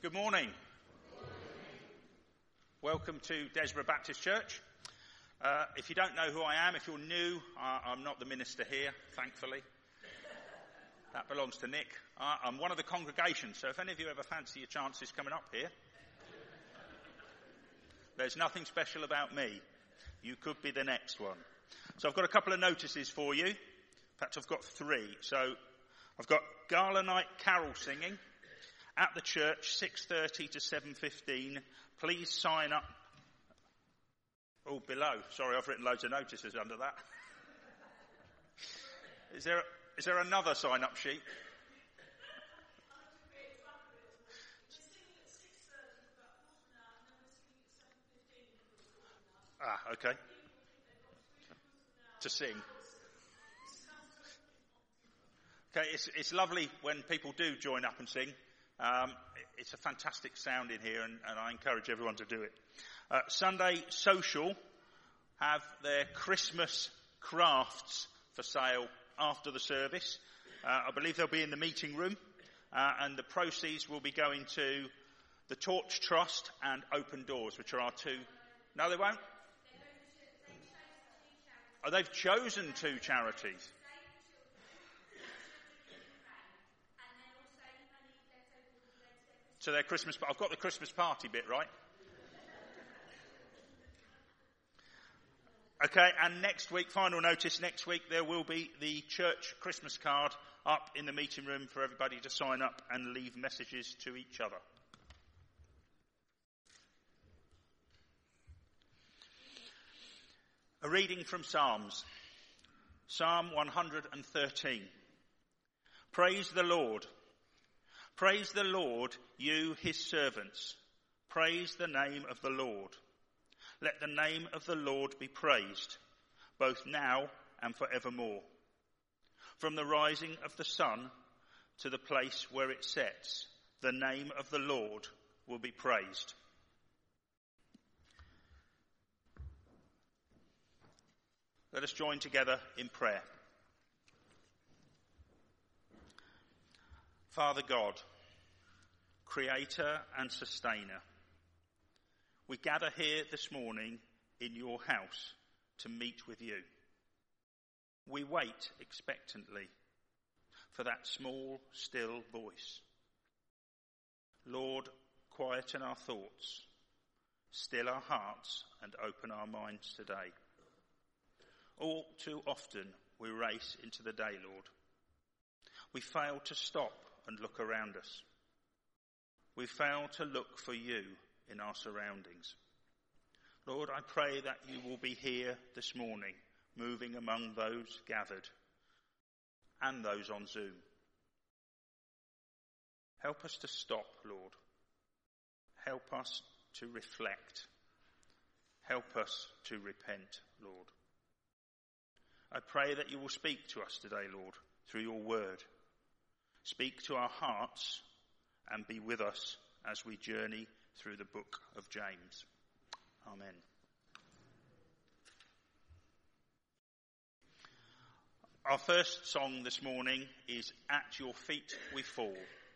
Good morning. Welcome to Desborough Baptist Church. If you don't know who I am, if you're new, I'm not the minister here, thankfully. That belongs to Nick. I'm one of the congregation, so if any of you ever fancy your chances coming up here, there's nothing special about me. You could be the next one. So I've got a couple of notices for you. In fact, I've got three. So I've got Gala Night carol singing at the church, 6:30 to 7:15. Please sign up. Oh, below. Sorry, I've written loads of notices under that. Is there another sign-up sheet? Okay. To sing. Okay, it's lovely when people do join up and sing. It's a fantastic sound in here, and I encourage everyone to do it. Sunday Social have their Christmas crafts for sale after the service. I believe they'll be in the meeting room, and the proceeds will be going to the Torch Trust and Open Doors, which are our two... No, they won't? Oh, they've chosen two charities. So their Christmas... I've got the Christmas party bit right. Okay, and next week, final notice, next week there will be the church Christmas card up in the meeting room for everybody to sign up and leave messages to each other. A reading from Psalms. Psalm 113. Praise the Lord. Praise the Lord, you his servants. Praise the name of the Lord. Let the name of the Lord be praised, both now and forevermore. From the rising of the sun to the place where it sets, the name of the Lord will be praised. Let us join together in prayer. Father God, Creator and Sustainer, we gather here this morning in your house to meet with you. We wait expectantly for that small, still voice. Lord, quieten our thoughts, still our hearts, and open our minds today. All too often we race into the day, Lord. We fail to stop and look around us. We fail to look for you in our surroundings. Lord, I pray that you will be here this morning, moving among those gathered and those on Zoom. Help us to stop, Lord. Help us to reflect. Help us to repent, Lord. I pray that you will speak to us today, Lord, through your word. Speak to our hearts and be with us as we journey through the book of James. Amen. Our first song this morning is At Your Feet We Fall.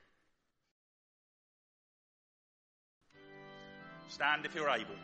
Stand if you're able.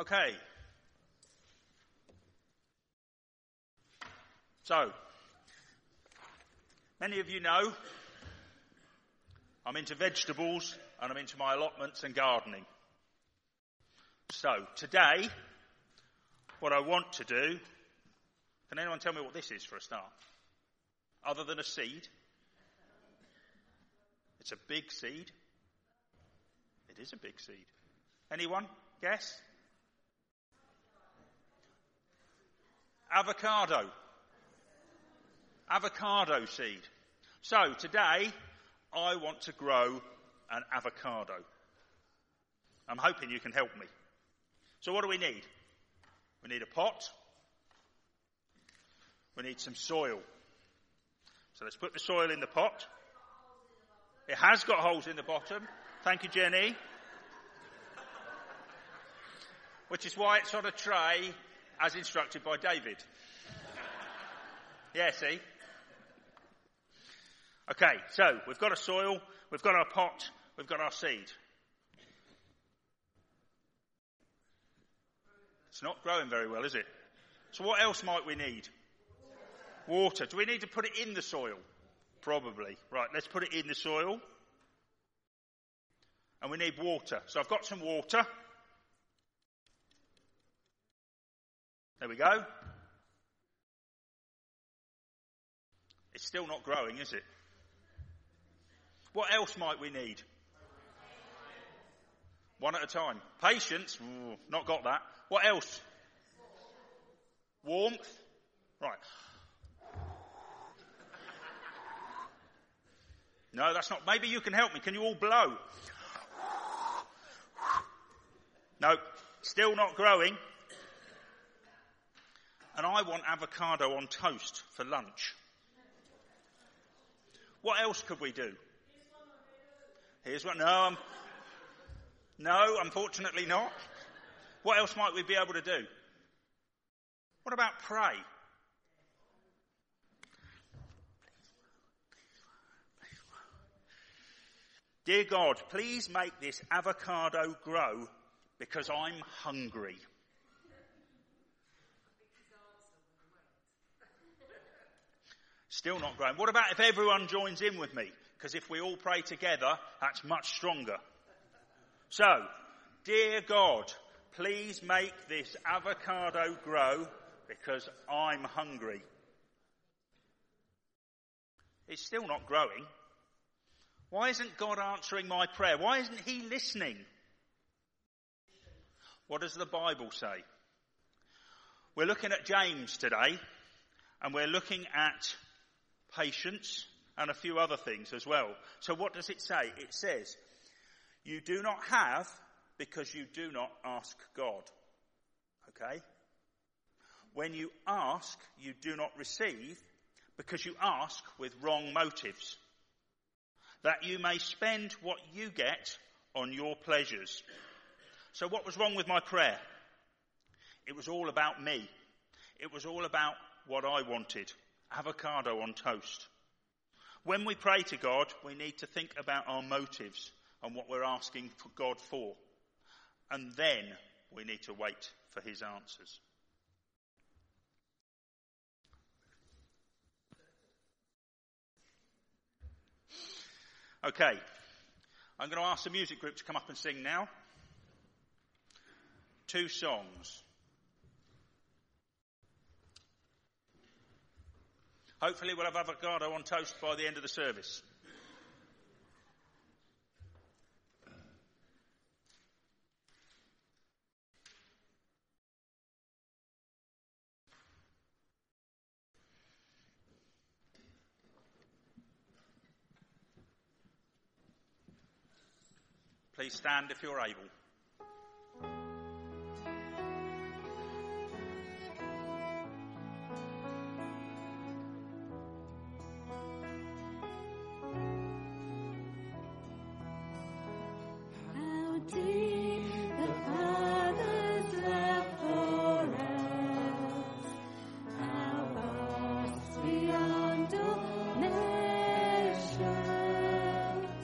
Okay. So, many of you know I'm into vegetables and I'm into my allotments and gardening. So, today, what I want to do, can anyone tell me what this is for a start? Other than a seed? It's a big seed. It is a big seed. Anyone? Guess? Avocado. Avocado seed. So today, I want to grow an avocado. I'm hoping you can help me. So what do we need? We need a pot. We need some soil. So let's put the soil in the pot. It has got holes in the bottom. Thank you, Jenny. Which is why it's on a tray, as instructed by David. Yeah, see? Okay, so we've got a soil, we've got our pot, we've got our seed. It's not growing very well, is it? So what else might we need? Water. Do we need to put it in the soil? Probably. Right, let's put it in the soil. And we need water. So I've got some water. There we go. It's still not growing, is it? What else might we need? One at a time. Patience. Ooh, not got that. What else? Warmth. Right. No, that's not. Maybe you can help me. Can you all blow? No, still not growing. And I want avocado on toast for lunch. What else could we do? Here's one. No, unfortunately not. What else might we be able to do? What about pray? Dear God, please make this avocado grow because I'm hungry. Still not growing. What about if everyone joins in with me? Because if we all pray together, that's much stronger. So, dear God, please make this avocado grow because I'm hungry. It's still not growing. Why isn't God answering my prayer? Why isn't he listening? What does the Bible say? We're looking at James today, and we're looking at patience and a few other things as well. So what does it say? It says, you do not have because you do not ask God. Okay? When you ask, you do not receive because you ask with wrong motives, that you may spend what you get on your pleasures. So what was wrong with my prayer? It was all about me. It was all about what I wanted. Avocado on toast. When we pray to God, we need to think about our motives and what we're asking for God for. And then we need to wait for his answers. Okay, I'm going to ask the music group to come up and sing now. 2 songs. Hopefully we'll have avocado on toast by the end of the service. Please stand if you're able.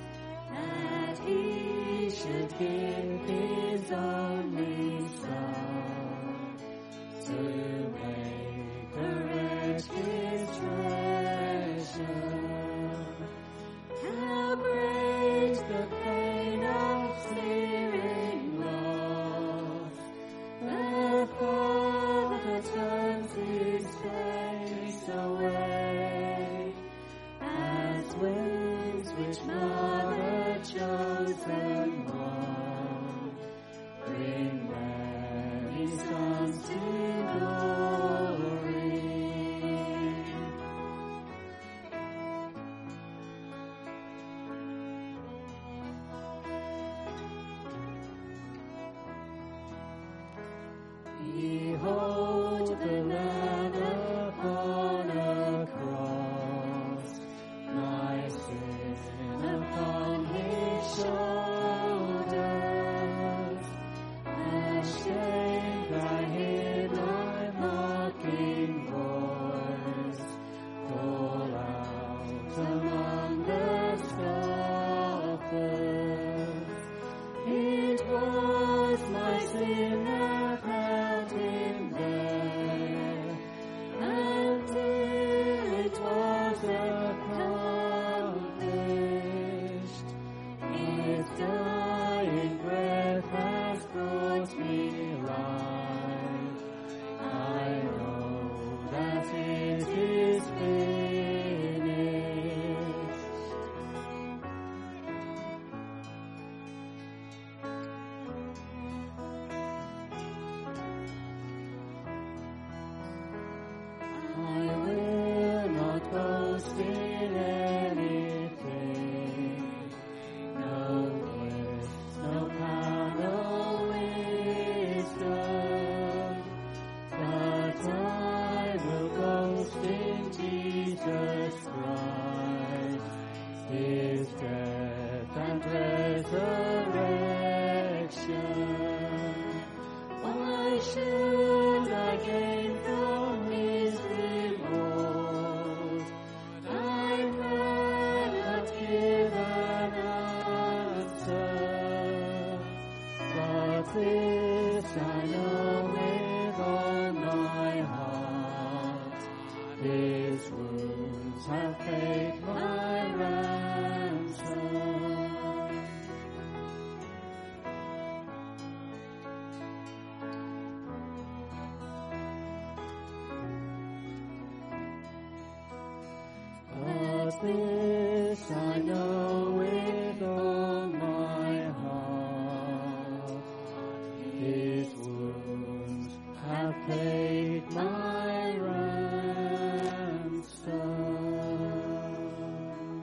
Give his only Son. Behold the Lamb upon a cross, my sin upon his shoulders. Ashamed, I hear my mocking voice call out among the scoffers. It was my sin that held him there, until it was accomplished. His dying breath has brought me life. I know that it is finished. I will not boast in anything, no gifts, no power, no wisdom, but I will boast in Jesus Christ, his death and resurrection. Why should I gain from his reward? I cannot give an answer, but this I know with all my heart: his wounds have paid my ransom. But this I know with all my heart: his wounds have paid my ransom.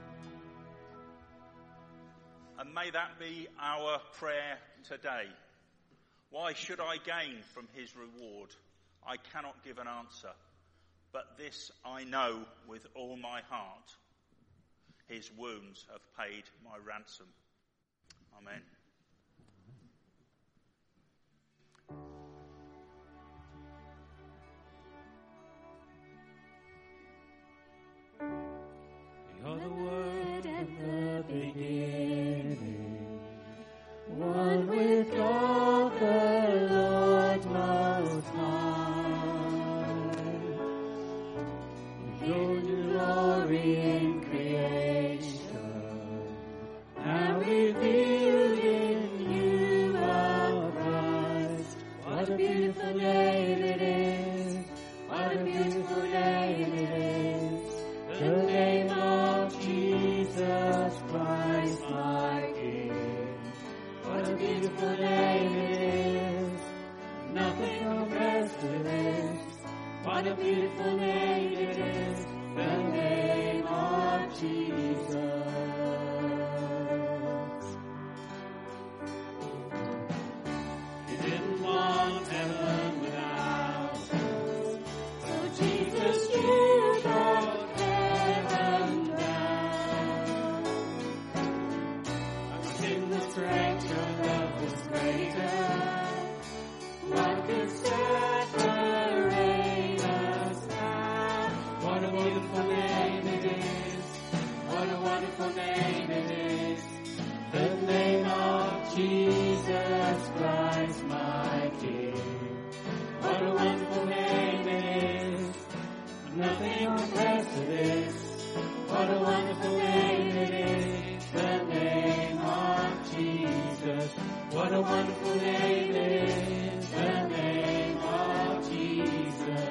And may that be our prayer today. Why should I gain from his reward? I cannot give an answer, but this I know with all my heart: his wounds have paid my ransom. Amen. You're the Word at the beginning, one with God the Lord Most High. Your glory in creation, and revealed in you our Christ. What a beautiful name it is! What a beautiful name it is! The name of Jesus Christ, my King. What a beautiful name it is! Nothing compares to this. What a beautiful name it is! The name of Jesus. You didn't want heaven without us, so Jesus, you brought heaven down. In the strength your love was greater, what could separate us now? What a wonderful name it is! What a wonderful name it is! The name of Jesus Christ, my King. What a wonderful name it is! Nothing compares to this. What a wonderful name it is! The name of Jesus. What a wonderful name it is! The name of Jesus.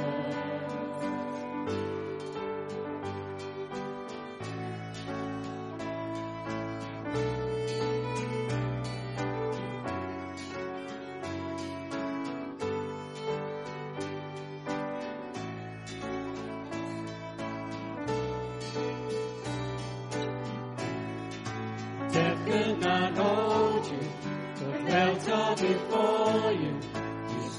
Death could not hold you, the felt all before you. You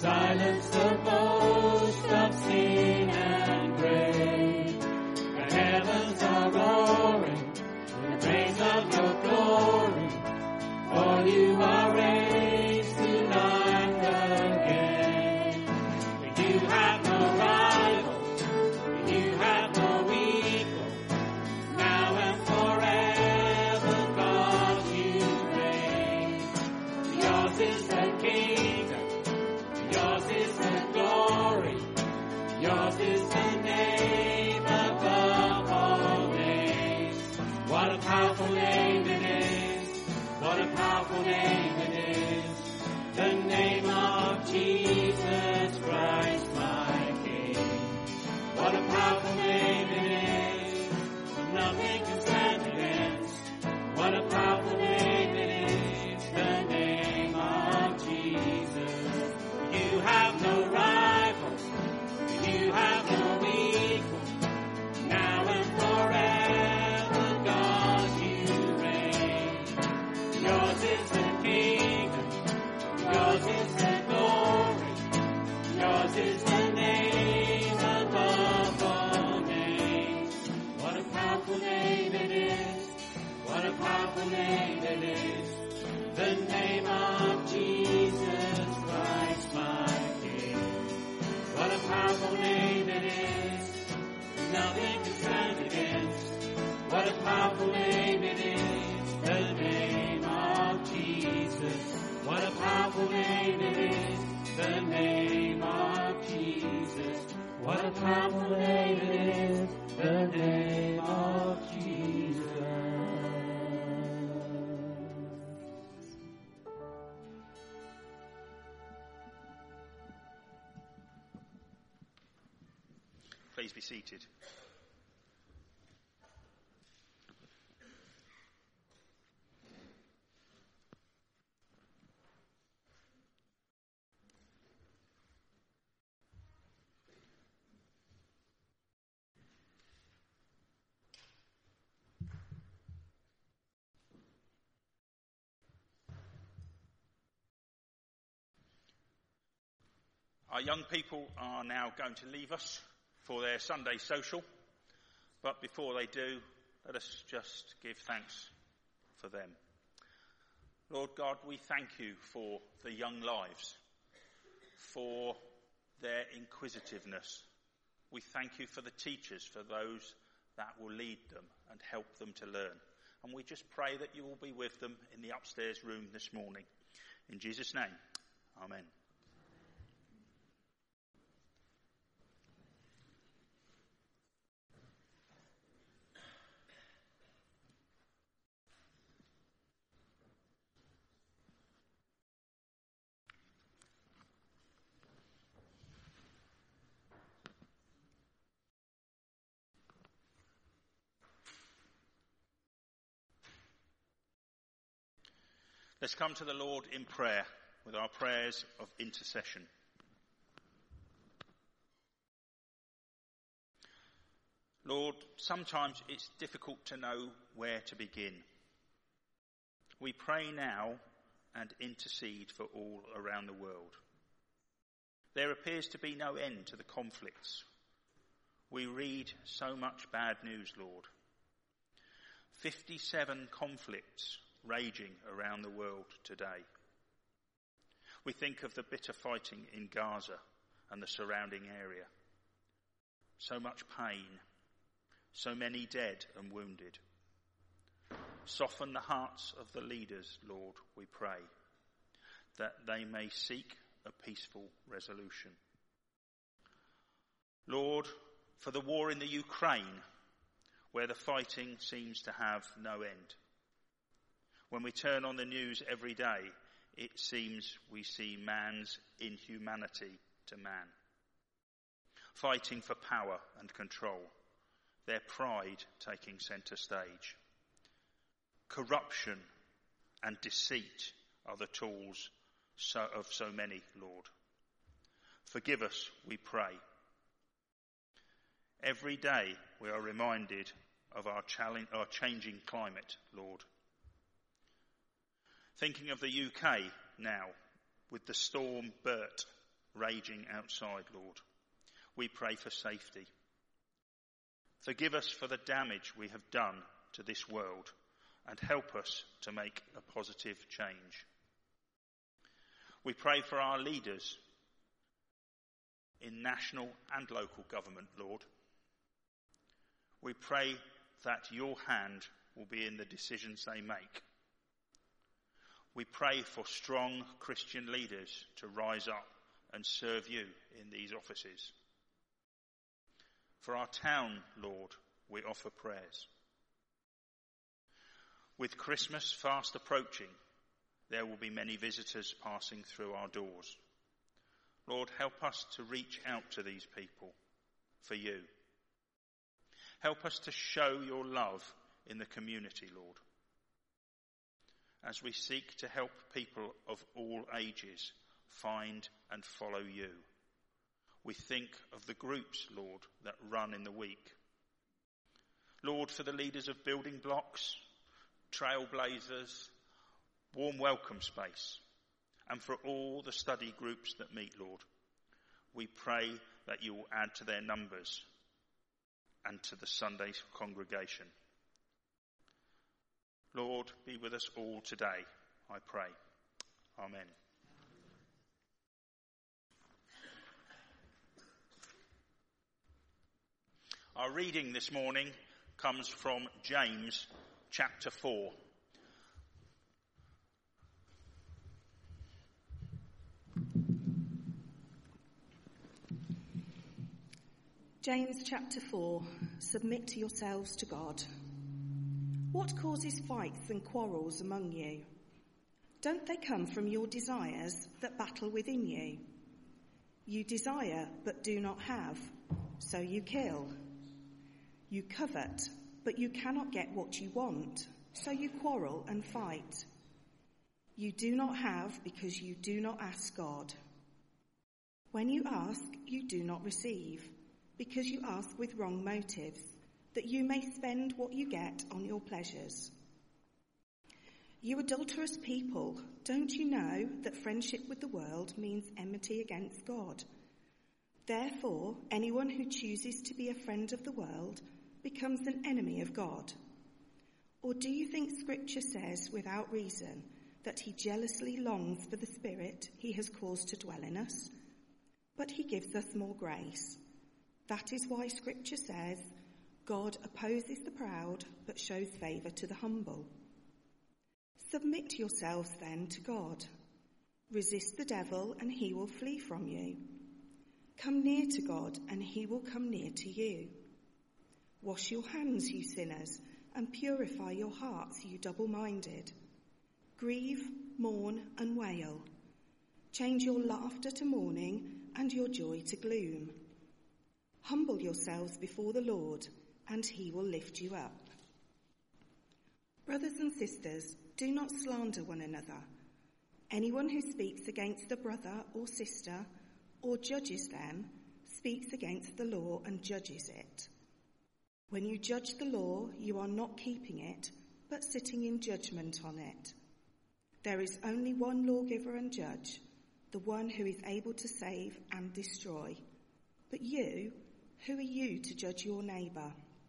Silence the boast of sin and grave. The heavens are roaring in the praise of your glory, for you are raised to life again. For you have no rival, for you have no equal. Now and forever, God, you reign. Yours is the kingdom, yours is the glory, yours is the name above all names. What a powerful name it is, what a powerful name it is, the name of Jesus Christ my King. What a powerful name it is, nothing can stand against. What a powerful name it is, the name of Jesus. You have no rival, you have no equal. Now and forever, God, you reign. Yours is the kingdom, yours is the glory, yours is the name above all names. What a powerful name it is, what a powerful name it is, the name of Jesus Christ my King. What a powerful name it is, nothing can stand against. What a powerful name it is, the name of Jesus. What a powerful name it is, the name of Jesus. What a powerful name it is, the name of Jesus. Please be seated. Our young people are now going to leave us for their Sunday social, but before they do, let us just give thanks for them. Lord God, we thank you for the young lives, for their inquisitiveness. We thank you for the teachers, for those that will lead them and help them to learn. And we just pray that you will be with them in the upstairs room this morning. In Jesus' name, amen. Let's come to the Lord in prayer with our prayers of intercession. Lord, sometimes it's difficult to know where to begin. We pray now and intercede for all around the world. There appears to be no end to the conflicts. We read so much bad news, Lord. 57 conflicts raging around the world today. We think of the bitter fighting in Gaza and the surrounding area. So much pain, so many dead and wounded. Soften the hearts of the leaders, Lord, we pray, that they may seek a peaceful resolution. Lord, for the war in the Ukraine, where the fighting seems to have no end. When we turn on the news every day, it seems we see man's inhumanity to man. Fighting for power and control, their pride taking centre stage. Corruption and deceit are the tools of so many, Lord. Forgive us, we pray. Every day we are reminded of our changing climate, Lord. Thinking of the UK now, with the storm Bert raging outside, Lord. We pray for safety. Forgive us for the damage we have done to this world and help us to make a positive change. We pray for our leaders in national and local government, Lord. We pray that your hand will be in the decisions they make. We pray for strong Christian leaders to rise up and serve you in these offices. For our town, Lord, we offer prayers. With Christmas fast approaching, there will be many visitors passing through our doors. Lord, help us to reach out to these people for you. Help us to show your love in the community, Lord. As we seek to help people of all ages find and follow you, we think of the groups, Lord, that run in the week. Lord, for the leaders of Building Blocks, Trailblazers, Warm Welcome Space, and for all the study groups that meet, Lord, we pray that you will add to their numbers and to the Sunday congregation. Lord, be with us all today, I pray. Amen. Our reading this morning comes from James chapter 4. James chapter 4, submit to yourselves to God. What causes fights and quarrels among you? Don't they come from your desires that battle within you? You desire but do not have, so you kill. You covet, but you cannot get what you want, so you quarrel and fight. You do not have because you do not ask God. When you ask, you do not receive, because you ask with wrong motives, that you may spend what you get on your pleasures. You adulterous people, don't you know that friendship with the world means enmity against God? Therefore, anyone who chooses to be a friend of the world becomes an enemy of God. Or do you think Scripture says without reason that he jealously longs for the Spirit he has caused to dwell in us? But he gives us more grace. That is why Scripture says, God opposes the proud, but shows favour to the humble. Submit yourselves then to God. Resist the devil, and he will flee from you. Come near to God, and he will come near to you. Wash your hands, you sinners, and purify your hearts, you double-minded. Grieve, mourn, and wail. Change your laughter to mourning, and your joy to gloom. Humble yourselves before the Lord, and he will lift you up. Brothers and sisters, do not slander one another. Anyone who speaks against a brother or sister, or judges them, speaks against the law and judges it. When you judge the law, you are not keeping it, but sitting in judgment on it. There is only one lawgiver and judge, the one who is able to save and destroy. But you, who are you to judge your neighbour?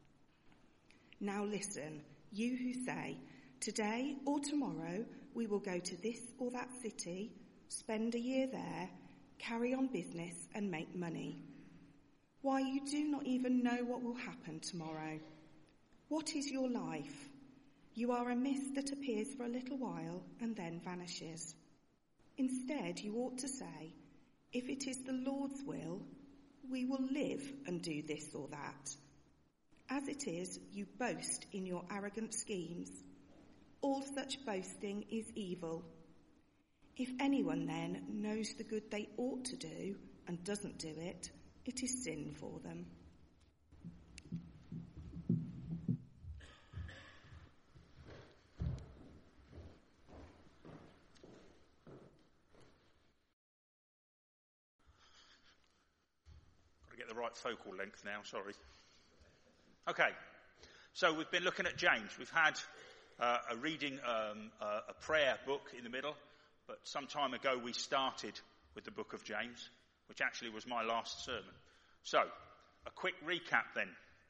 Now listen, you who say, today or tomorrow we will go to this or that city, spend a year there, carry on business and make money. Why, you do not even know what will happen tomorrow. What is your life? You are a mist that appears for a little while and then vanishes. Instead, you ought to say, if it is the Lord's will, we will live and do this or that. As it is, you boast in your arrogant schemes. All such boasting is evil. If anyone then knows the good they ought to do and doesn't do it, it is sin for them. Got to get the right focal length now, sorry. Okay, so we've been looking at James. We've had a reading, a prayer book in the middle, but some time ago we started with the book of James. which actually was my last sermon. So, a quick recap then.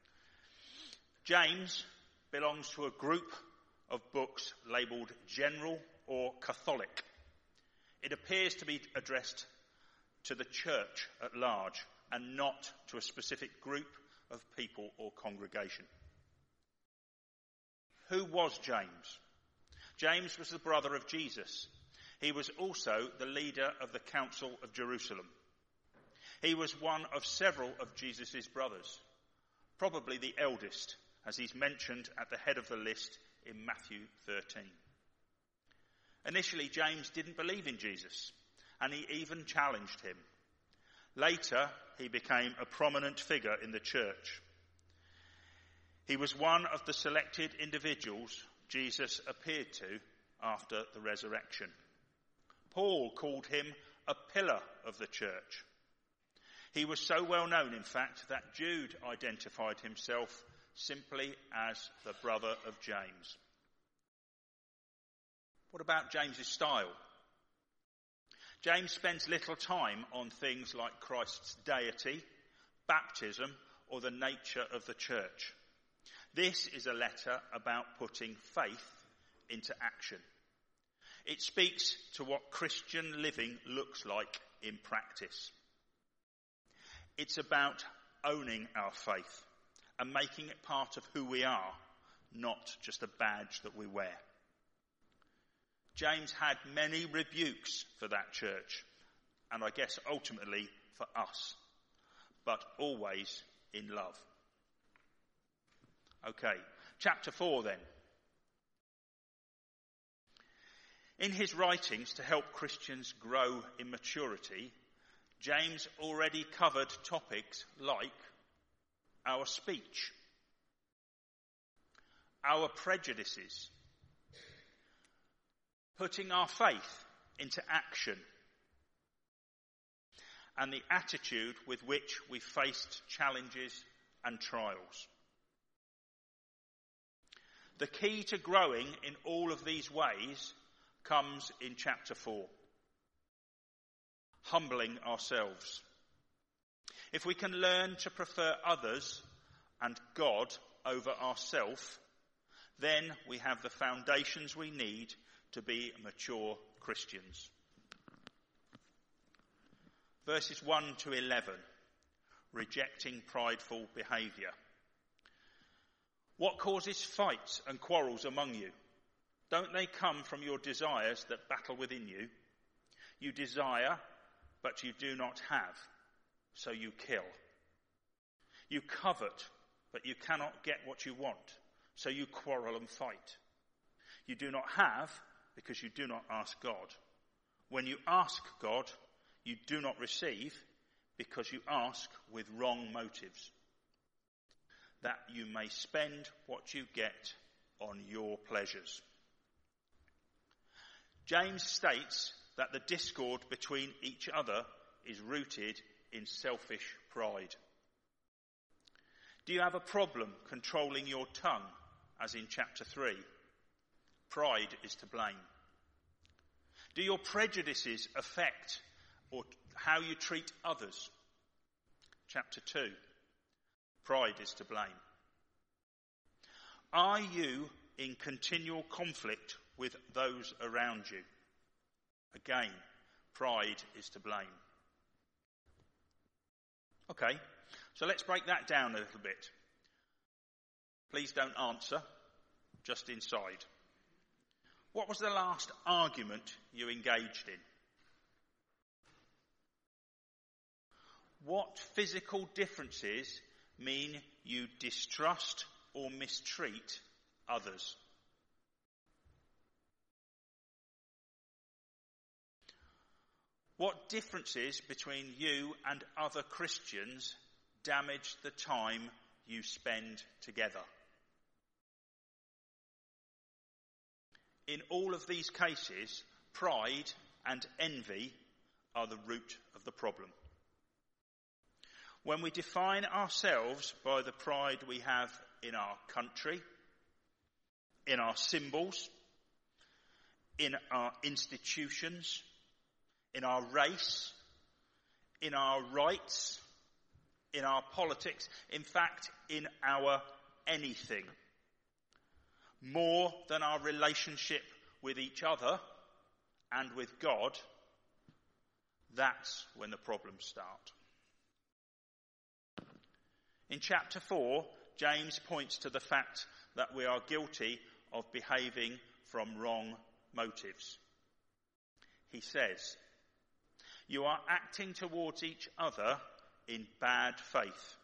James belongs to a group of books labelled General or Catholic. It appears to be addressed to the church at large and not to a specific group of people or congregation. Who was James? James was the brother of Jesus. He was also the leader of the Council of Jerusalem. He was one of several of Jesus' brothers, probably the eldest, as he's mentioned at the head of the list in Matthew 13. Initially, James didn't believe in Jesus, and he even challenged him. Later, he became a prominent figure in the church. He was one of the selected individuals Jesus appeared to after the resurrection. Paul called him a pillar of the church. He was so well known, in fact, that Jude identified himself simply as the brother of James. What about James's style? James spends little time on things like Christ's deity, baptism, or the nature of the church. This is a letter about putting faith into action. It speaks to what Christian living looks like in practice. It's about owning our faith and making it part of who we are, not just a badge that we wear. James had many rebukes for that church, and I guess ultimately for us, but always in love. Okay, chapter 4 then. In his writings to help Christians grow in maturity, James already covered topics like our speech, our prejudices, putting our faith into action, and the attitude with which we faced challenges and trials. The key to growing in all of these ways comes in chapter 4. Humbling ourselves. If we can learn to prefer others and God over ourselves, then we have the foundations we need to be mature Christians. Verses 1 to 11, rejecting prideful behaviour. What causes fights and quarrels among you? Don't they come from your desires that battle within you? You desire, but you do not have, so you kill. You covet, but you cannot get what you want, so you quarrel and fight. You do not have, because you do not ask God. When you ask God, you do not receive, because you ask with wrong motives, that you may spend what you get on your pleasures. James states that the discord between each other is rooted in selfish pride. Do you have a problem controlling your tongue, as in chapter 3? Pride is to blame. Do your prejudices affect or how you treat others? Chapter 2. Pride is to blame. Are you in continual conflict with those around you? Again, pride is to blame. Okay, so let's break that down a little bit. Please don't answer, just inside. What was the last argument you engaged in? What physical differences mean you distrust or mistreat others? What differences between you and other Christians damage the time you spend together? In all of these cases, pride and envy are the root of the problem. When we define ourselves by the pride we have in our country, in our symbols, in our institutions, in our race, in our rights, in our politics, in fact, in our anything, more than our relationship with each other and with God, that's when the problems start. In chapter 4, James points to the fact that we are guilty of behaving from wrong motives. He says, "You are acting towards each other in bad faith."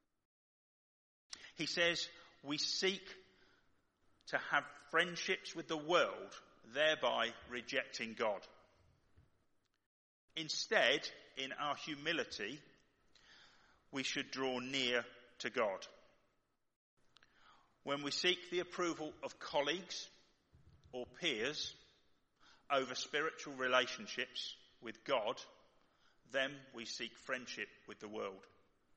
He says, we seek to have friendships with the world, thereby rejecting God. Instead, in our humility, we should draw near to God. When we seek the approval of colleagues or peers over spiritual relationships with God, then we seek friendship with the world.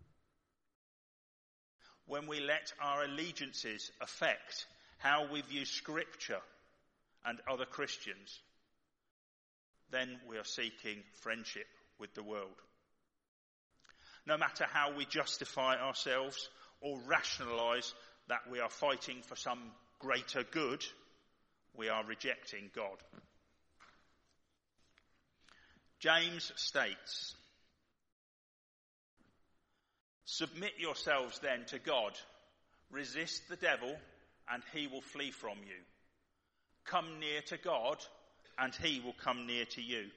When we let our allegiances affect how we view Scripture and other Christians, then we are seeking friendship with the world. No matter how we justify ourselves or rationalise that we are fighting for some greater good, we are rejecting God. James states, "Submit yourselves then to God. Resist the devil, and he will flee from you. Come near to God, and he will come near to you.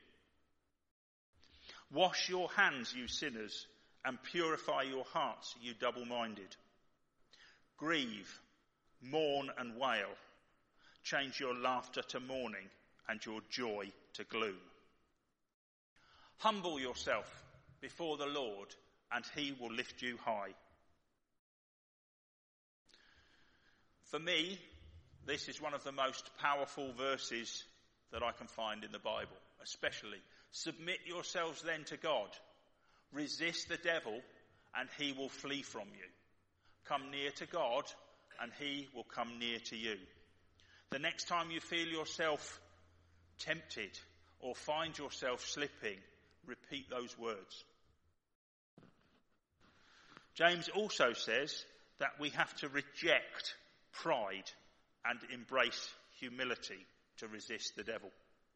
Wash your hands, you sinners, and purify your hearts, you double-minded. Grieve, mourn and wail. Change your laughter to mourning and your joy to gloom. Humble yourself before the Lord, and he will lift you high." For me, this is one of the most powerful verses that I can find in the Bible, especially. Submit yourselves then to God. Resist the devil, and he will flee from you. Come near to God, and he will come near to you. The next time you feel yourself tempted or find yourself slipping, repeat those words. James also says that we have to reject pride and embrace humility to resist the devil.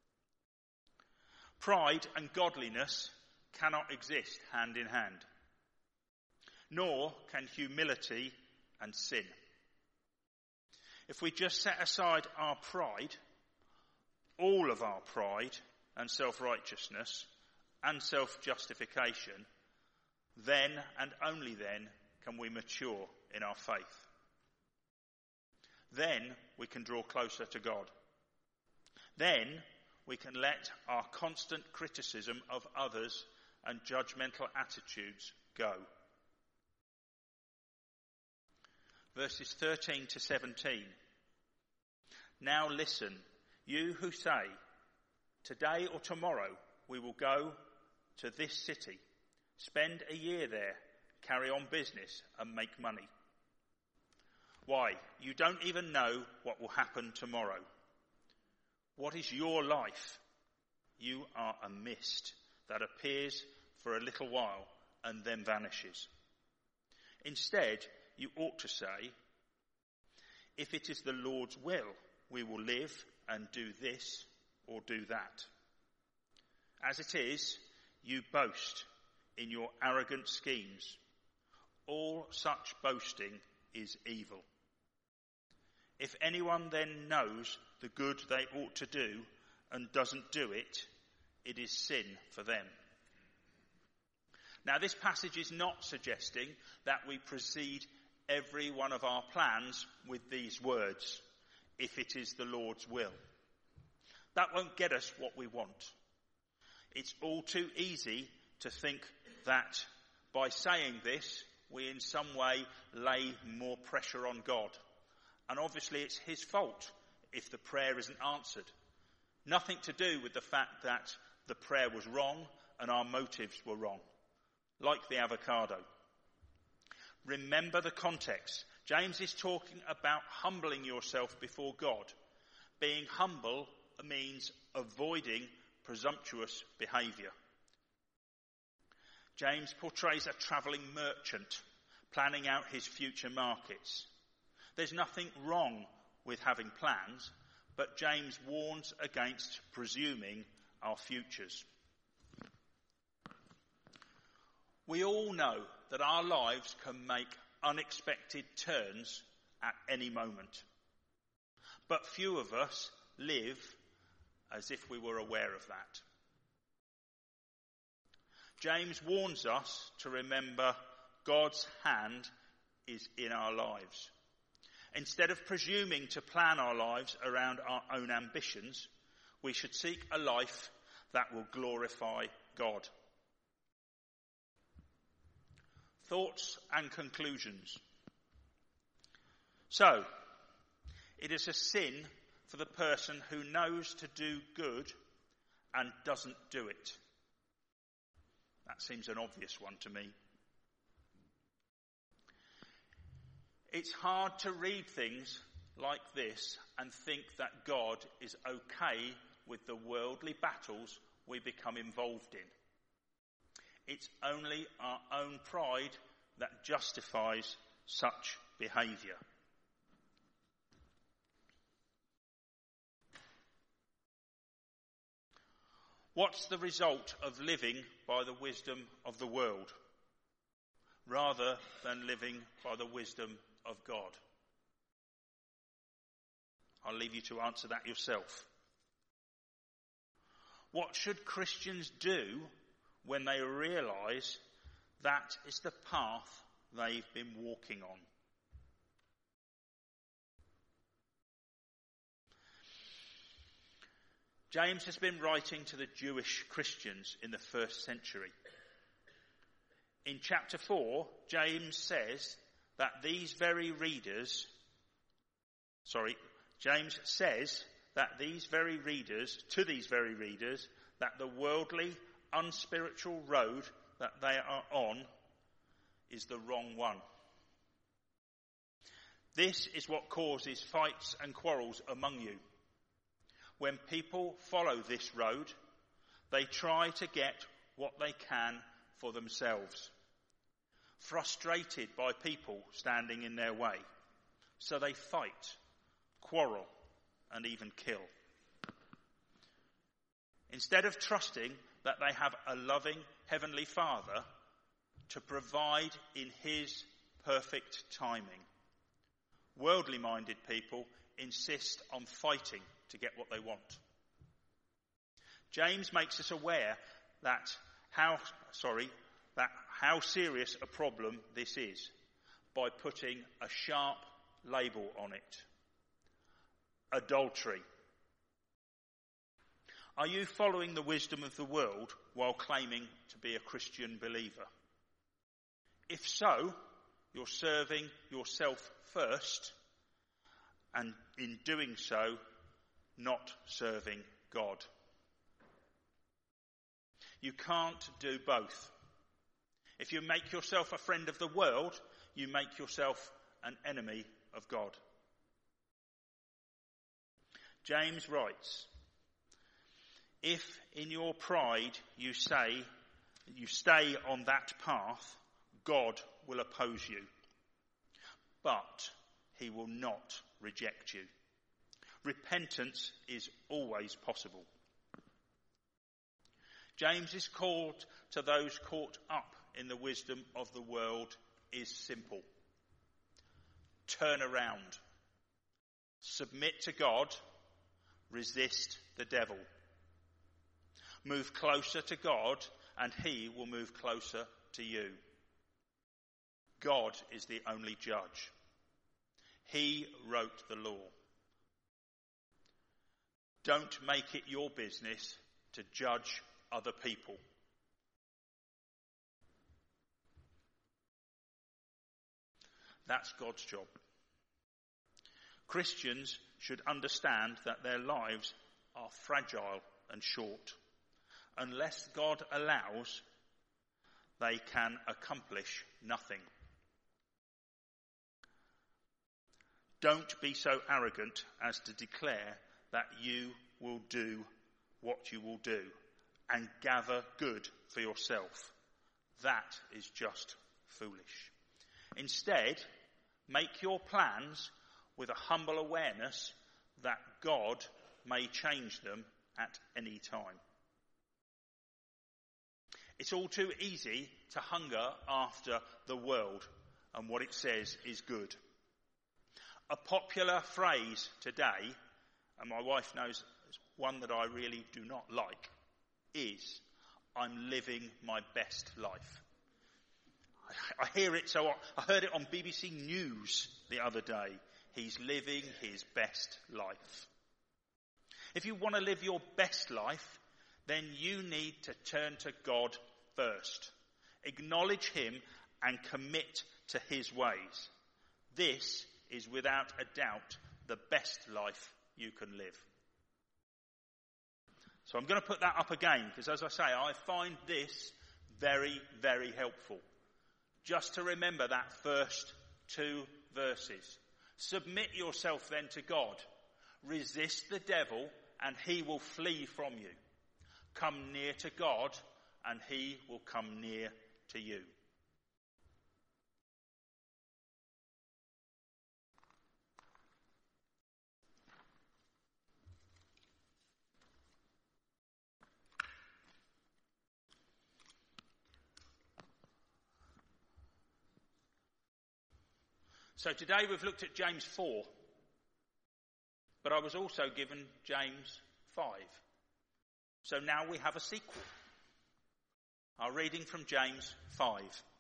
Pride and godliness cannot exist hand in hand, nor can humility and sin. If we just set aside our pride, all of our pride and self-righteousness and self-justification, then and only then can we mature in our faith. Then we can draw closer to God. Then we can let our constant criticism of others and judgmental attitudes go. Verses 13 to 17. "Now listen, you who say, 'Today or tomorrow we will go to this city, spend a year there, carry on business and make money.' Why, you don't even know what will happen tomorrow. What is your life? You are a mist that appears for a little while and then vanishes. Instead, you ought to say, 'If it is the Lord's will, we will live and do this or do that.' As it is, you boast in your arrogant schemes. All such boasting is evil. If anyone then knows the good they ought to do and doesn't do it, it is sin for them." Now, this passage is not suggesting that we proceed every one of our plans with these words, "If it is the Lord's will." That won't get us what we want. It's all too easy to think that by saying this, we in some way lay more pressure on God. And obviously it's his fault if the prayer isn't answered. Nothing to do with the fact that the prayer was wrong and our motives were wrong. Like the avocado. Remember the context. James is talking about humbling yourself before God. Being humble means avoiding presumptuous behaviour. James portrays a travelling merchant planning out his future markets. There's nothing wrong with having plans, but James warns against presuming our futures. We all know that our lives can make unexpected turns at any moment. But few of us live as if we were aware of that. James warns us to remember God's hand is in our lives. Instead of presuming to plan our lives around our own ambitions, we should seek a life that will glorify God. Thoughts and conclusions. So, it is a sin for the person who knows to do good and doesn't do it. That seems an obvious one to me. It's hard to read things like this and think that God is okay with the worldly battles we become involved in. It's only our own pride that justifies such behaviour. What's the result of living by the wisdom of the world, rather than living by the wisdom of God? I'll leave you to answer that yourself. What should Christians do when they realise that is the path they've been walking on? James has been writing to the Jewish Christians in the first century. In chapter 4, James says that to these very readers, that the worldly, unspiritual road that they are on is the wrong one. This is what causes fights and quarrels among you. When people follow this road, they try to get what they can for themselves, frustrated by people standing in their way. So they fight, quarrel, and even kill. Instead of trusting that they have a loving Heavenly Father to provide in His perfect timing, worldly-minded people insist on fighting to get what they want. James makes us aware that how serious a problem this is by putting a sharp label on it. Adultery. Are you following the wisdom of the world while claiming to be a Christian believer? If so, you're serving yourself first, and in doing so, not serving God. You can't do both. If you make yourself a friend of the world, you make yourself an enemy of God. James writes, if in your pride you stay on that path, God will oppose you, but He will not reject you. Repentance is always possible. James's call to those caught up in the wisdom of the world is simple. Turn around. Submit to God. Resist the devil. Move closer to God and He will move closer to you. God is the only judge. He wrote the law. Don't make it your business to judge other people. That's God's job. Christians should understand that their lives are fragile and short. Unless God allows, they can accomplish nothing. Don't be so arrogant as to declare that you will do what you will do and gather good for yourself. that is just foolish. Instead, make your plans with a humble awareness that God may change them at any time. It's all too easy to hunger after the world and what it says is good. A popular phrase today, and my wife knows one that I really do not like, is, I'm living my best life. I hear it I heard it on BBC News the other day. He's living his best life. If you want to live your best life, then you need to turn to God first. Acknowledge him and commit to his ways. This is without a doubt the best life you can live. So I'm going to put that up again because, as I say, I find this very, very helpful. Just to remember that first 2 verses. Submit yourself then to God. Resist the devil and he will flee from you. Come near to God and he will come near to you. So today we've looked at James 4, but I was also given James 5. So now we have a sequel. Our reading from James 5.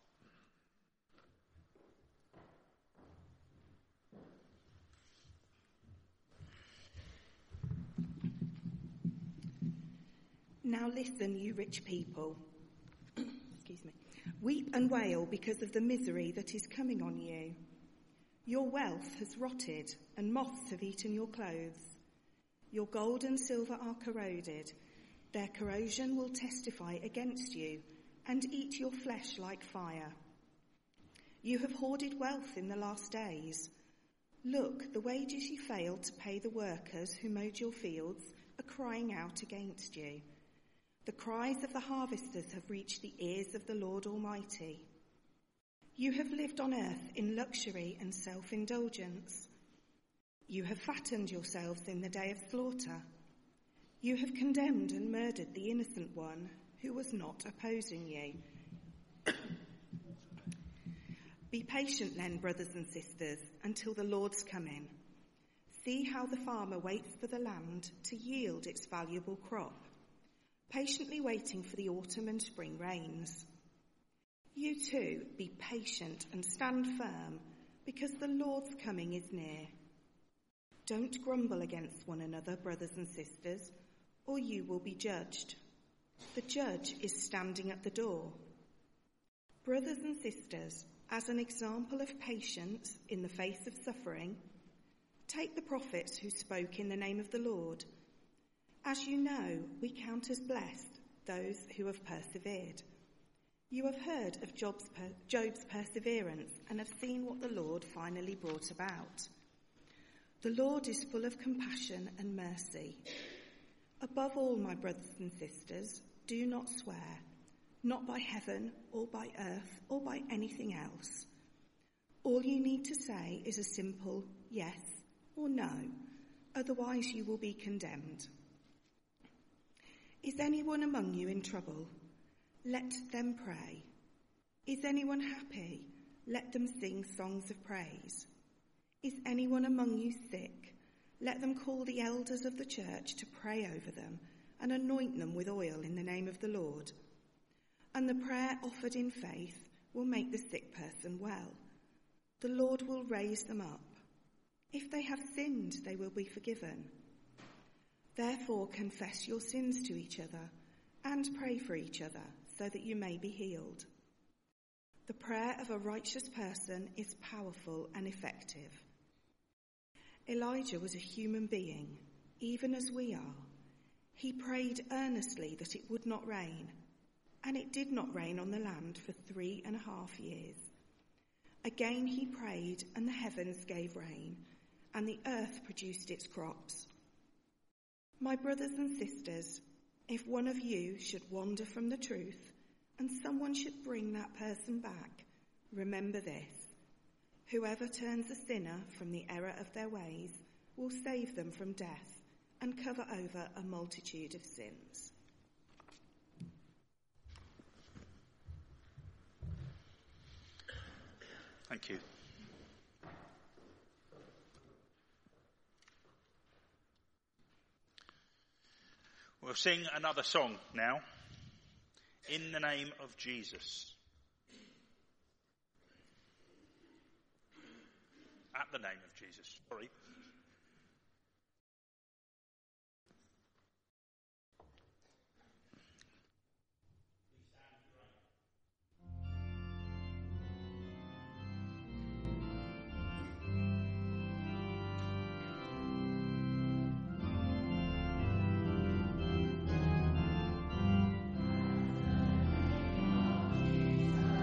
Now listen, you rich people. Excuse me. Weep and wail because of the misery that is coming on you. Your wealth has rotted, and moths have eaten your clothes. Your gold and silver are corroded. Their corrosion will testify against you and eat your flesh like fire. You have hoarded wealth in the last days. Look, the wages you failed to pay the workers who mowed your fields are crying out against you. The cries of the harvesters have reached the ears of the Lord Almighty. You have lived on earth in luxury and self-indulgence. You have fattened yourselves in the day of slaughter. You have condemned and murdered the innocent one who was not opposing you. Be patient then, brothers and sisters, until the Lord's coming. See how the farmer waits for the land to yield its valuable crop, patiently waiting for the autumn and spring rains. You too, be patient and stand firm, because the Lord's coming is near. Don't grumble against one another, brothers and sisters, or you will be judged. The judge is standing at the door. Brothers and sisters, as an example of patience in the face of suffering, take the prophets who spoke in the name of the Lord. As you know, we count as blessed those who have persevered. You have heard of Job's perseverance and have seen what the Lord finally brought about. The Lord is full of compassion and mercy. Above all, my brothers and sisters, do not swear, not by heaven or by earth or by anything else. All you need to say is a simple yes or no, otherwise you will be condemned. Is anyone among you in trouble? Let them pray. Is anyone happy? Let them sing songs of praise. Is anyone among you sick? Let them call the elders of the church to pray over them and anoint them with oil in the name of the Lord. And the prayer offered in faith will make the sick person well. The Lord will raise them up. If they have sinned, they will be forgiven. Therefore, confess your sins to each other and pray for each other, so that you may be healed. The prayer of a righteous person is powerful and effective. Elijah was a human being, even as we are. He prayed earnestly that it would not rain, and it did not rain on the land for 3.5 years. Again he prayed, and the heavens gave rain, and the earth produced its crops. My brothers and sisters, if one of you should wander from the truth and someone should bring that person back, remember this: whoever turns a sinner from the error of their ways will save them from death and cover over a multitude of sins. Thank you. We'll sing another song now, In the Name of Jesus. At the name of Jesus, sorry.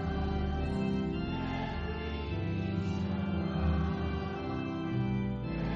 Thank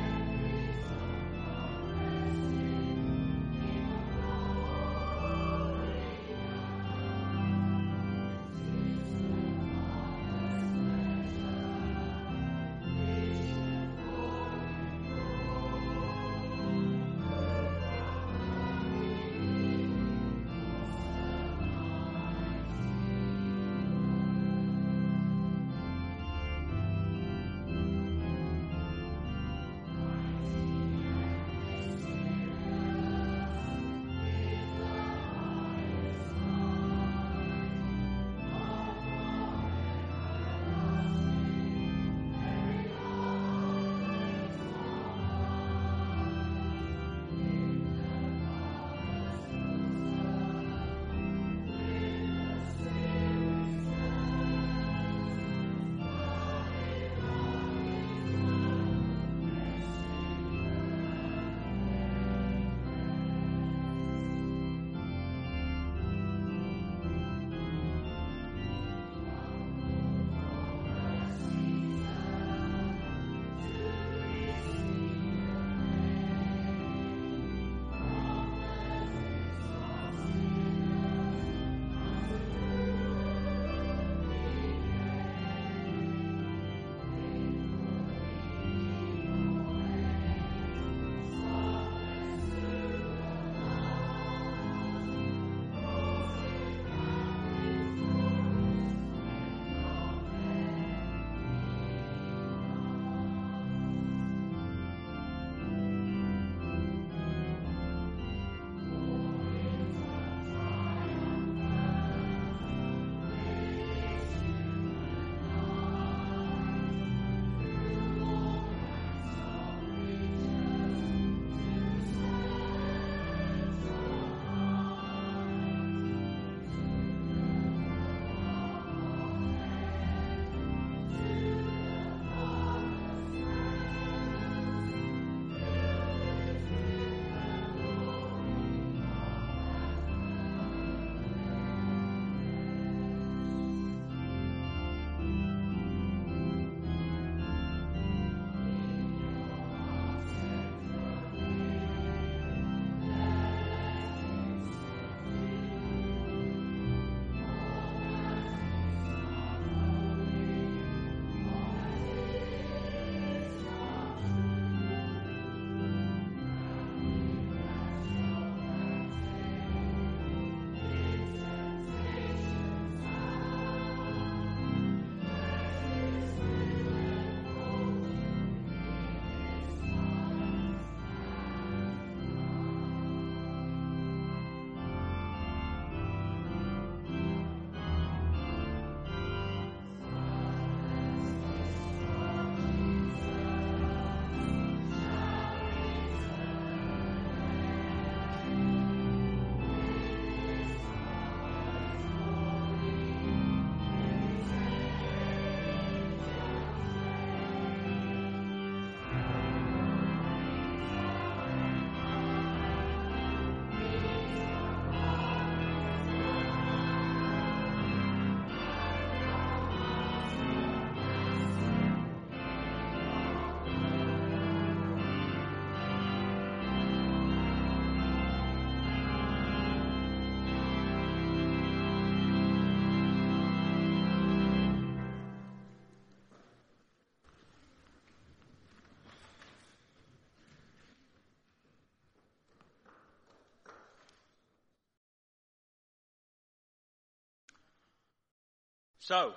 So,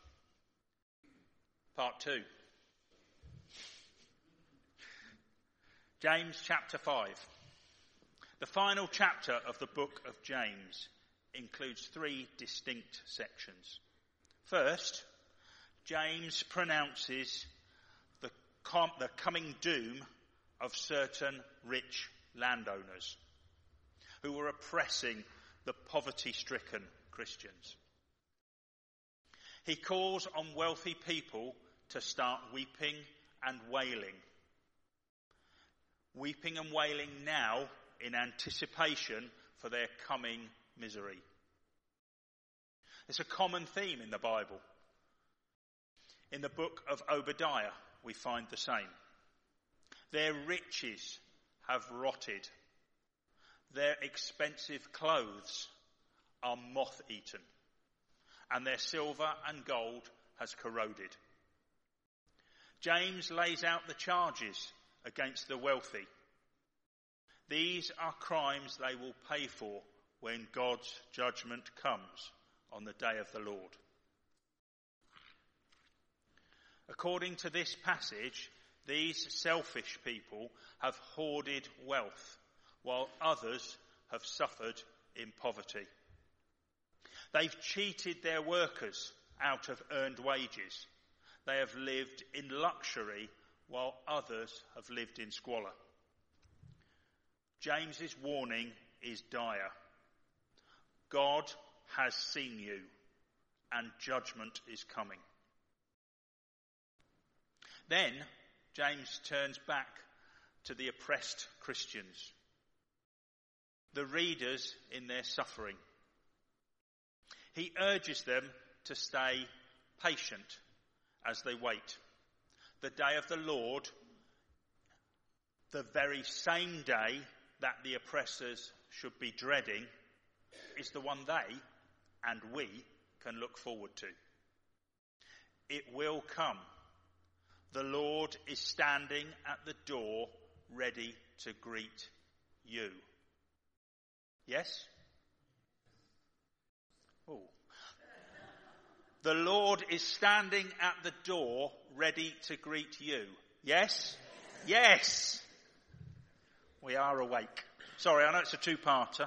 part 2. James chapter 5. The final chapter of the book of James includes 3 distinct sections. First, James pronounces the coming doom of certain rich landowners who were oppressing the poverty-stricken Christians. He calls on wealthy people to start weeping and wailing. Weeping and wailing now in anticipation for their coming misery. It's a common theme in the Bible. In the book of Obadiah, we find the same. Their riches have rotted. Their expensive clothes are moth-eaten, and their silver and gold has corroded. James lays out the charges against the wealthy. These are crimes they will pay for when God's judgment comes on the day of the Lord. According to this passage, these selfish people have hoarded wealth, while others have suffered in poverty. They've cheated their workers out of earned wages. They have lived in luxury, while others have lived in squalor. James's warning is dire. God has seen you, and judgment is coming. Then James turns back to the oppressed Christians, the readers in their suffering. He urges them to stay patient as they wait. The day of the Lord, the very same day that the oppressors should be dreading, is the one they and we can look forward to. It will come. The Lord is standing at the door ready to greet you. Yes? Oh. The Lord is standing at the door ready to greet you. Yes? Yes! We are awake. Sorry, I know it's a two-parter.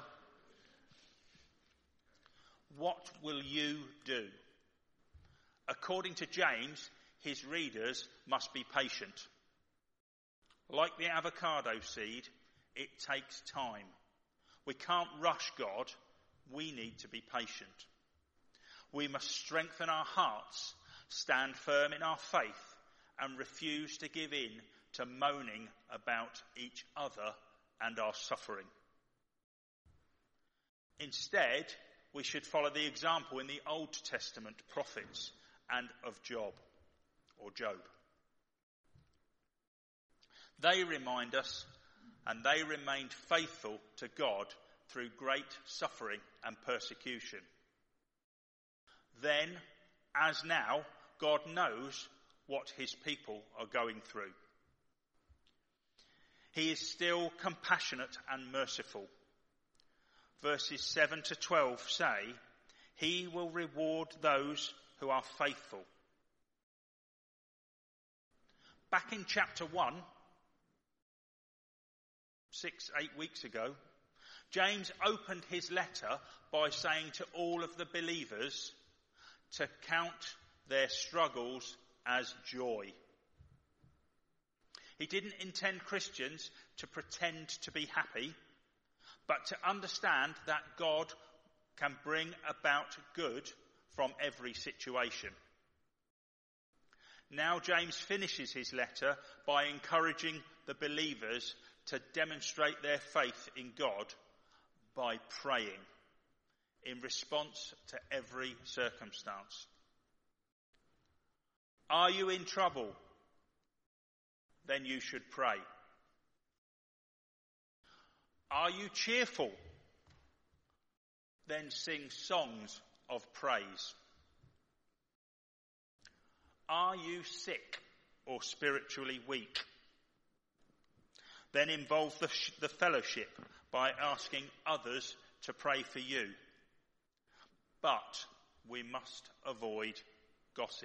What will you do? According to James, his readers must be patient. Like the avocado seed, it takes time. We can't rush God. We need to be patient. We must strengthen our hearts, stand firm in our faith, and refuse to give in to moaning about each other and our suffering. Instead, we should follow the example in the Old Testament prophets and of Job. They remind us, and they remained faithful to God through great suffering and persecution. Then, as now, God knows what his people are going through. He is still compassionate and merciful. Verses 7 to 12 say, he will reward those who are faithful. Back in chapter 1, 6-8 weeks ago, James opened his letter by saying to all of the believers to count their struggles as joy. He didn't intend Christians to pretend to be happy, but to understand that God can bring about good from every situation. Now James finishes his letter by encouraging the believers to demonstrate their faith in God by praying in response to every circumstance. Are you in trouble? Then you should pray. Are you cheerful? Then sing songs of praise. Are you sick or spiritually weak? Then involve the fellowship by asking others to pray for you. But we must avoid gossip.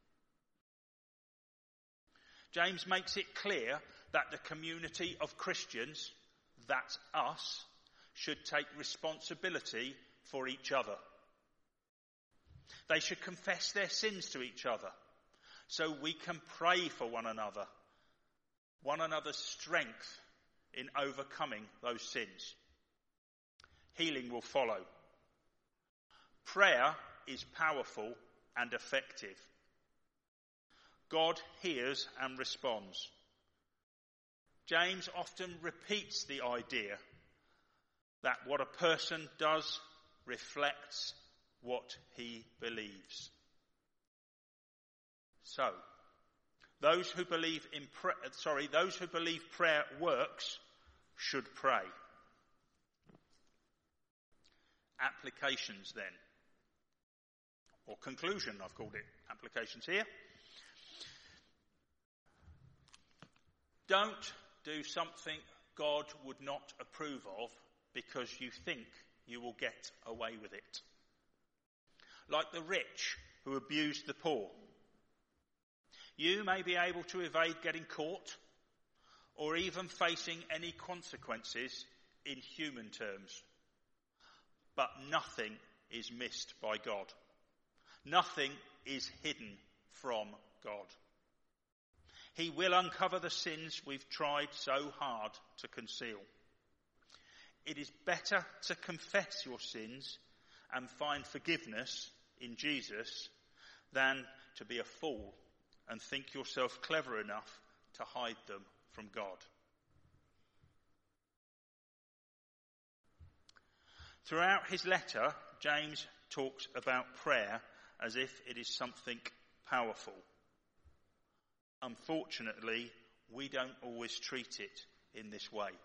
James makes it clear that the community of Christians, that's us, should take responsibility for each other. They should confess their sins to each other so we can pray for one another's strength in overcoming those sins. Healing will follow. Prayer is powerful and effective. God hears and responds. James often repeats the idea that what a person does reflects what he believes. So, those who believe prayer works should pray. Applications then. Or conclusion, I've called it. Applications here. Don't do something God would not approve of because you think you will get away with it. Like the rich who abused the poor. You may be able to evade getting caught or even facing any consequences in human terms. But nothing is missed by God. Nothing is hidden from God. He will uncover the sins we've tried so hard to conceal. It is better to confess your sins and find forgiveness in Jesus than to be a fool and think yourself clever enough to hide them from God. Throughout his letter, James talks about prayer as if it is something powerful. Unfortunately, we don't always treat it in this way.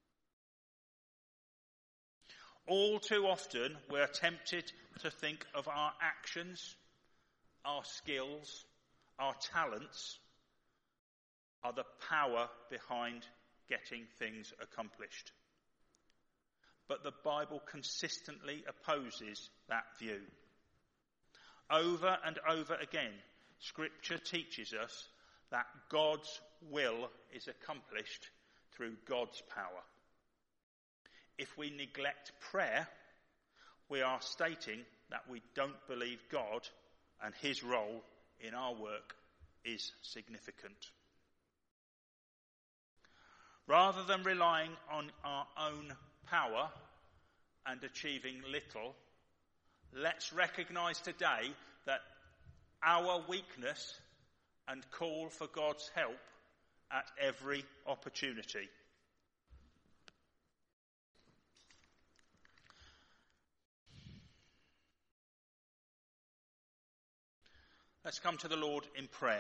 All too often, we're tempted to think of our actions, our skills, our talents are the power behind getting things accomplished. But the Bible consistently opposes that view. Over and over again, Scripture teaches us that God's will is accomplished through God's power. If we neglect prayer, we are stating that we don't believe God and his role in our work is significant. Rather than relying on our own power and achieving little, let's recognise today that our weakness and call for God's help at every opportunity. Let's come to the Lord in prayer.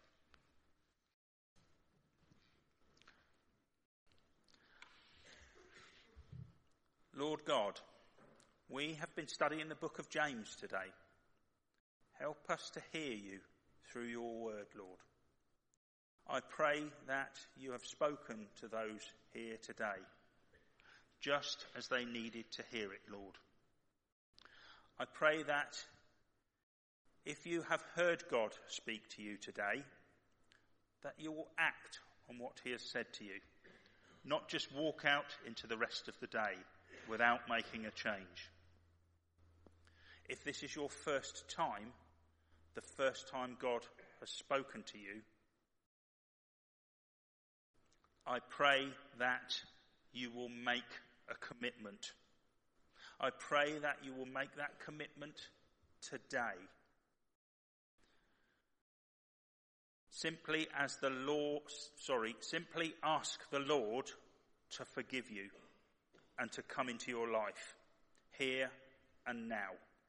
Lord God, we have been studying the book of James today. Help us to hear you through your word, Lord. I pray that you have spoken to those here today, just as they needed to hear it, Lord. I pray that if you have heard God speak to you today, that you will act on what he has said to you, not just walk out into the rest of the day without making a change. If this is your first time, the first time God has spoken to you, I pray that you will make a commitment. I pray that you will make that commitment today. Simply ask the Lord to forgive you and to come into your life here and now.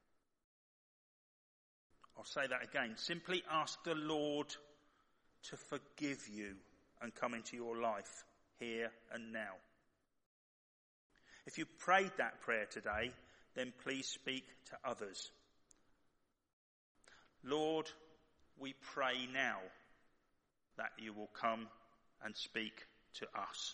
I'll say that again. Simply ask the Lord to forgive you and come into your life here and now. If you prayed that prayer today, then please speak to others. Lord, we pray now that you will come and speak to us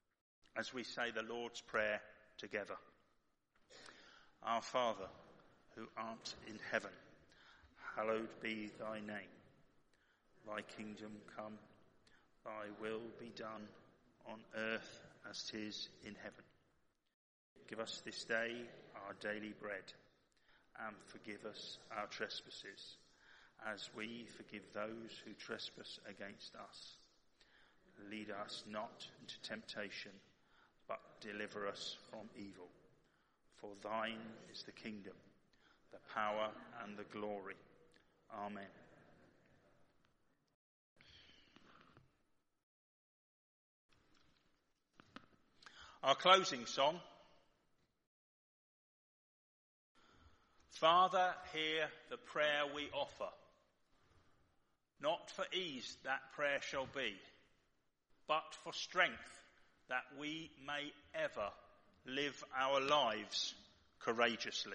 as we say the Lord's Prayer together. Our Father, who art in heaven, hallowed be thy name. Thy kingdom come, thy will be done on earth as 'tis in heaven. Give us this day our daily bread, and forgive us our trespasses, as we forgive those who trespass against us. Lead us not into temptation, but deliver us from evil. For thine is the kingdom, the power and the glory. Amen. Our closing song. Father, hear the prayer we offer. Not for ease that prayer shall be, but for strength that we may ever live our lives courageously.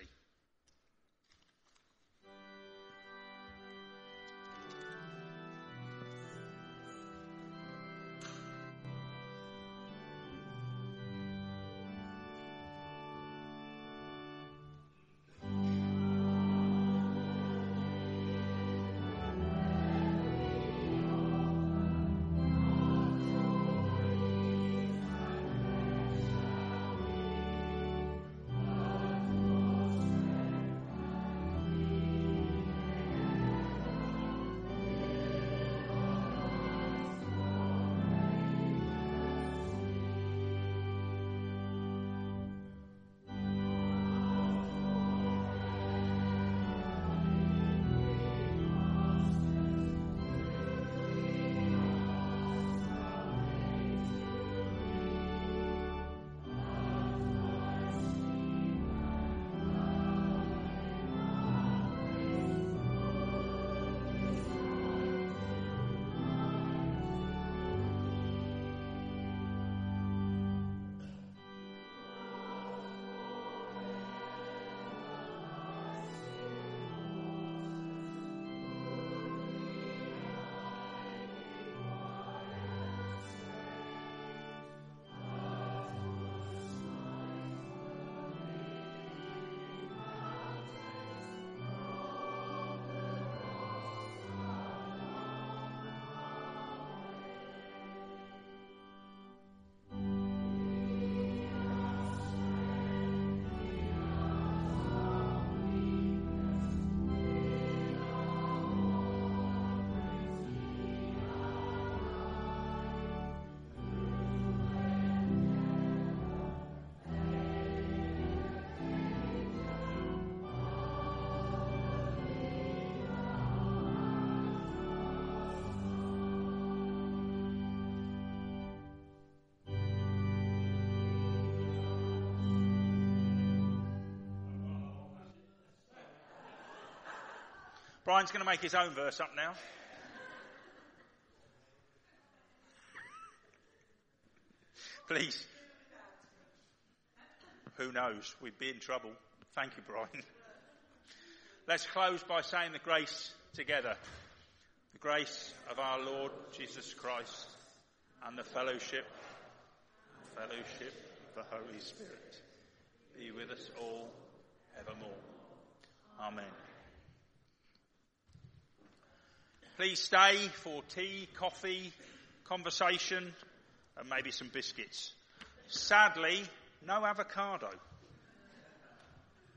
Brian's going to make his own verse up now. Please. Who knows? We'd be in trouble. Thank you, Brian. Let's close by saying the grace together. The grace of our Lord Jesus Christ and the fellowship of the Holy Spirit be with us all evermore. Amen. Please stay for tea, coffee, conversation, and maybe some biscuits. Sadly, no avocado.